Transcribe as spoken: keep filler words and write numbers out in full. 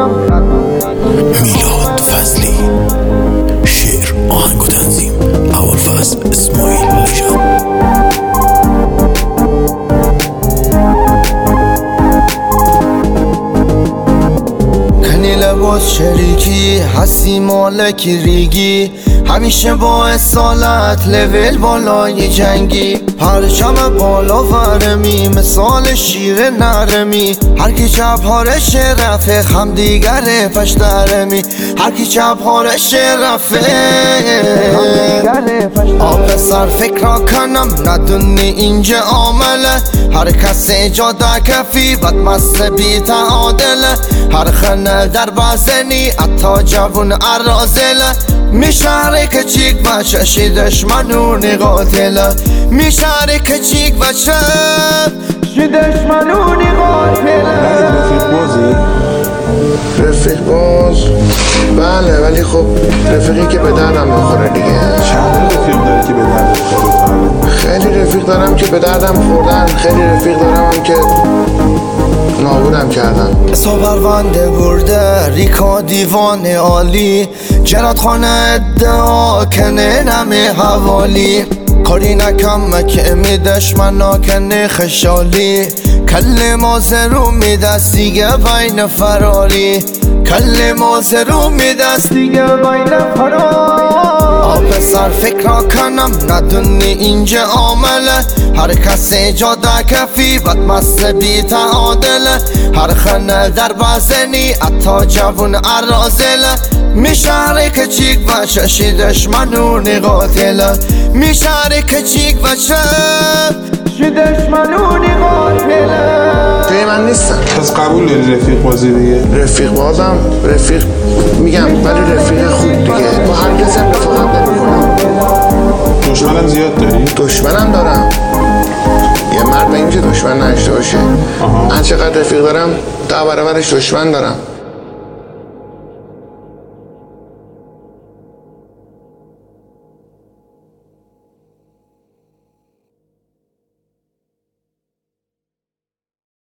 میلاد فضلی، شعر، آهنگ و تنظیم ابوالفضل اسماعیل نژاد. لباس شریکی هستی مالکی ریگی، همیشه با اصالت لول بالای جنگی، پرچم بالا ورمی مثال شیر نرمی، هر کی چپارش رفه خم دیگره پش درمی، هر کی چپارش رفه آب سر فکر کنم ندونی اینجا عامله، هر کس جا در کفی بد مست بی تعادله، هر خنه در بزنی اتا جوون ارازله، میشاره که چیک و چشی دشمنونی قاتله، میشاره که چیک و چشی دشمنونی قاتله. رفیق بازی؟ رفیق باز؟ بله، ولی خب رفیقی که به دردم بخوره دیگه. چند رفیق داری که به دردت خورده؟ خیلی رفیق دارم که به دردم خوردن، خیلی رفیق دارم هم که نابودم کردن. سا پرونده برده ریکا دیوان عالی، جرات خانه ادعا کنه نمی حوالی، کاری نکم که می دشمنا کنه خشالی، کل مازرو می دست دیگه بین فراری، کل مازرو می دست دیگه بین فراری. آب سر فکر کنم ندونی اینجا عامله، هر کسی جا در کفی بد مست بی تعادله، هر خنه در بزنی اتا جوون ارازله، میشاره که چیک و چشی دشمنونی قاتله، میشاره که چیک و چشی دشمنونی قاتله. توی من نیستم. پس قبول داری رفیق بازی دیگه؟ رفیق بازم رفیق میگم، ولی رفیق خوب دیگه، با هر کسی هم رفاقت نمی‌کنم. دشمنم زیاد داری؟ دشمنم دارم، یه مرد نمیشه دشمن نداشته باشه. هر چقدر رفیق دارم ده برابرش دشمن دارم.